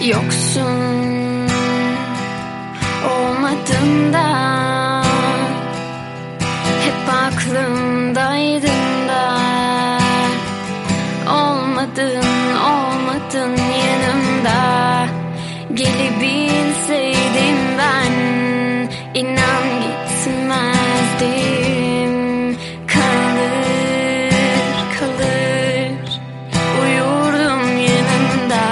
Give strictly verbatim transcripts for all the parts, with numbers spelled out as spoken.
Yoksun olmadın da hep aklımdaydın da olmadın olmadın yanımda. Gelebilseydim ben inan gitmezdim. Kalır kalır uyurdum yanında.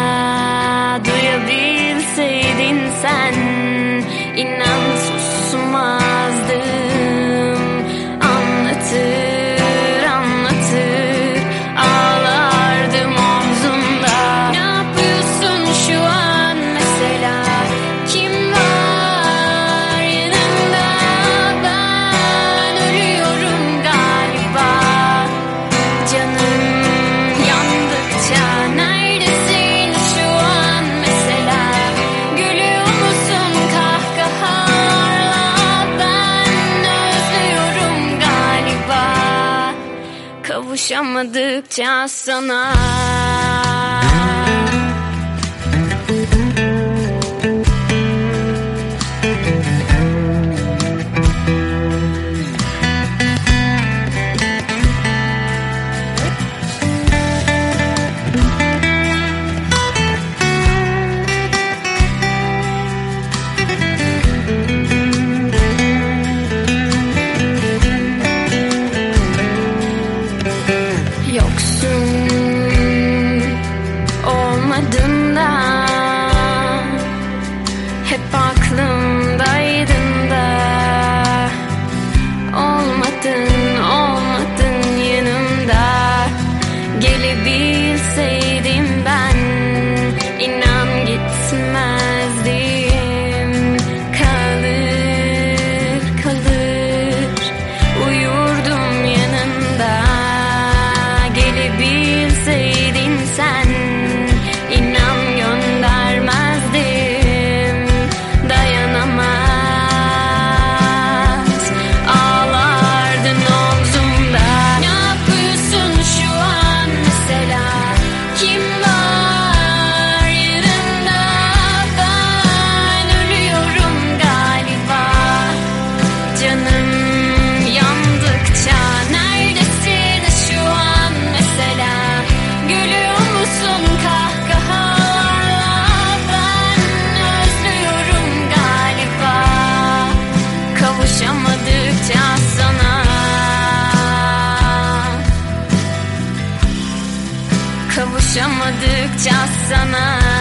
Duyabilseydin sen inan susmazdım. Anlatır anlatır ağlardım omzumda. Ne yapıyorsun şu an mesela? Kim var yanında? Ben ölüyorum galiba. Canım yandıkça neredesin şu an mesela? Gülüyor musun kahkahalarla? Ben özlüyorum galiba. Kavuşamadıkça sana. Yoksun olmadın da hep aklımdaydın da olmadın olmadın yanımda. Gelebilseydim ben inan gitmezdim. Kalır kalır uyurdum yanında. Gelebilseydin sen inan göndermezdim. Dayanamaz ağlardın omzumda. Ne yapıyorsun şu an mesela? Kim var yanında? Ben ölüyorum galiba. Canım yandıkça neredesin şu an mesela? Gülüyor musun kahkahalarla? Ben özlüyorum galiba. Kavuşamadıkça sana. Kavuşamadıkça sana.